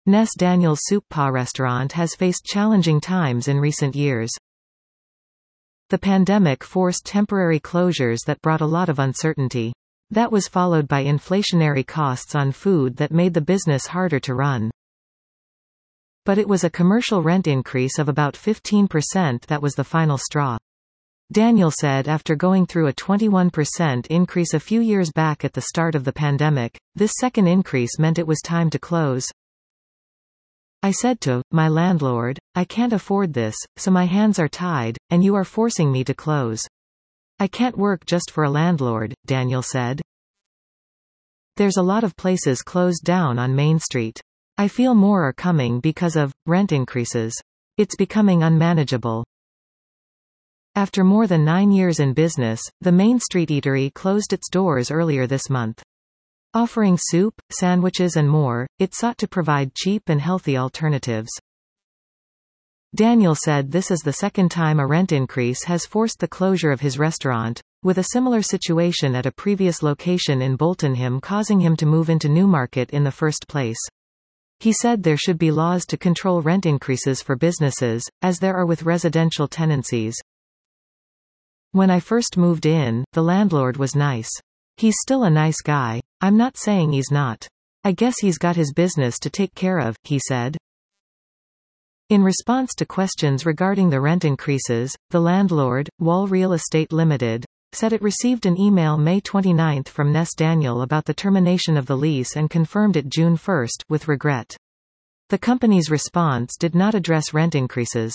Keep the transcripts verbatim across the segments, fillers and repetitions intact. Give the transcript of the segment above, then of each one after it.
Ness Daniel's Soup Pa restaurant has faced challenging times in recent years. The pandemic forced temporary closures that brought a lot of uncertainty. That was followed by inflationary costs on food that made the business harder to run. But it was a commercial rent increase of about fifteen percent that was the final straw. Daniel said after going through a twenty-one percent increase a few years back at the start of the pandemic, this second increase meant it was time to close. I said to my landlord, I can't afford this, so my hands are tied, and you are forcing me to close. I can't work just for a landlord, Daniel said. There's a lot of places closed down on Main Street. I feel more are coming because of rent increases. It's becoming unmanageable. After more than nine years in business, the Main Street Eatery closed its doors earlier this month. Offering soup, sandwiches and more, it sought to provide cheap and healthy alternatives. Daniel said this is the second time a rent increase has forced the closure of his restaurant, with a similar situation at a previous location in Boltonham causing him to move into Newmarket in the first place. He said there should be laws to control rent increases for businesses, as there are with residential tenancies. When I first moved in, the landlord was nice. He's still a nice guy. I'm not saying he's not. I guess he's got his business to take care of, he said. In response to questions regarding the rent increases, the landlord, Wall Real Estate Limited, said it received an email May twenty-ninth from Ness Daniel about the termination of the lease and confirmed it June first, with regret. The company's response did not address rent increases.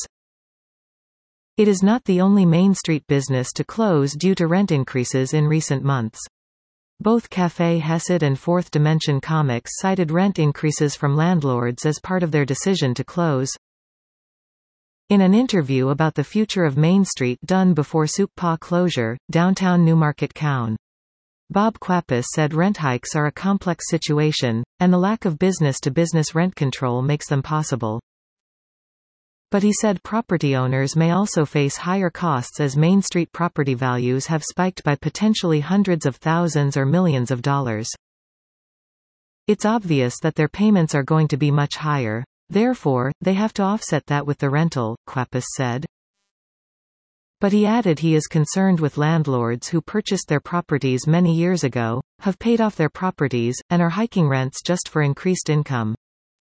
It is not the only Main Street business to close due to rent increases in recent months. Both Café Hesed and Fourth Dimension Comics cited rent increases from landlords as part of their decision to close. In an interview about the future of Main Street done before Soup Pa closure, downtown Newmarket Coun. Bob Quapis said rent hikes are a complex situation, and the lack of business-to-business rent control makes them possible. But he said property owners may also face higher costs as Main Street property values have spiked by potentially hundreds of thousands or millions of dollars. It's obvious that their payments are going to be much higher. Therefore, they have to offset that with the rental, Quapis said. But he added he is concerned with landlords who purchased their properties many years ago, have paid off their properties, and are hiking rents just for increased income.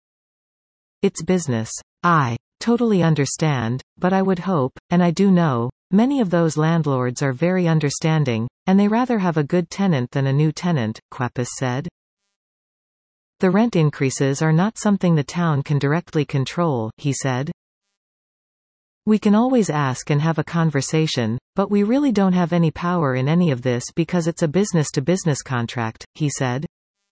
It's business. I totally understand, but I would hope, and I do know, many of those landlords are very understanding, and they rather have a good tenant than a new tenant, Quapis said. The rent increases are not something the town can directly control, he said. We can always ask and have a conversation, but we really don't have any power in any of this because it's a business-to-business contract, he said.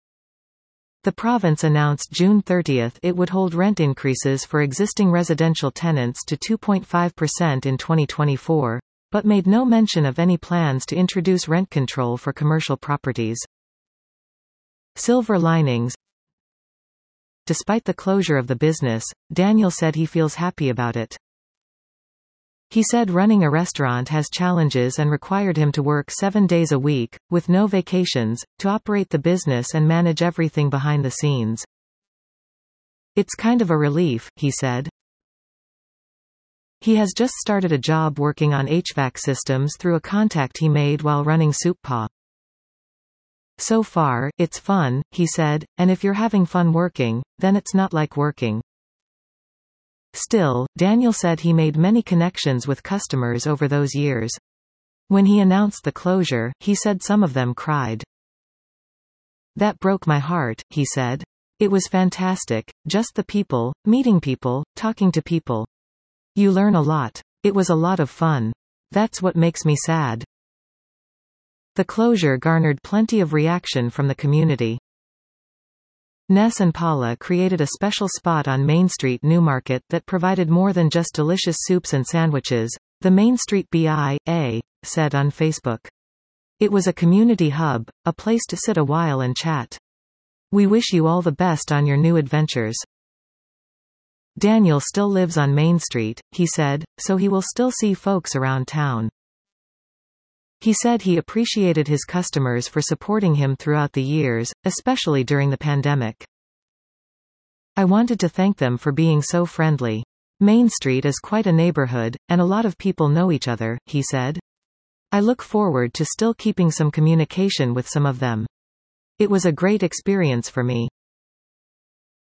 The province announced June thirtieth it would hold rent increases for existing residential tenants to two point five percent in twenty twenty-four, but made no mention of any plans to introduce rent control for commercial properties. Silver linings. Despite the closure of the business, Daniel said he feels happy about it. He said running a restaurant has challenges and required him to work seven days a week, with no vacations, to operate the business and manage everything behind the scenes. It's kind of a relief, he said. He has just started a job working on H V A C systems through a contact he made while running Soup Pa. So far, it's fun, he said, and if you're having fun working, then it's not like working. Still, Daniel said he made many connections with customers over those years. When he announced the closure, he said some of them cried. That broke my heart, he said. It was fantastic, just the people, meeting people, talking to people. You learn a lot. It was a lot of fun. That's what makes me sad. The closure garnered plenty of reaction from the community. Ness and Paula created a special spot on Main Street Newmarket that provided more than just delicious soups and sandwiches, the Main Street B I A said on Facebook. It was a community hub, a place to sit a while and chat. We wish you all the best on your new adventures. Daniel still lives on Main Street, he said, so he will still see folks around town. He said he appreciated his customers for supporting him throughout the years, especially during the pandemic. I wanted to thank them for being so friendly. Main Street is quite a neighborhood, and a lot of people know each other, he said. I look forward to still keeping some communication with some of them. It was a great experience for me.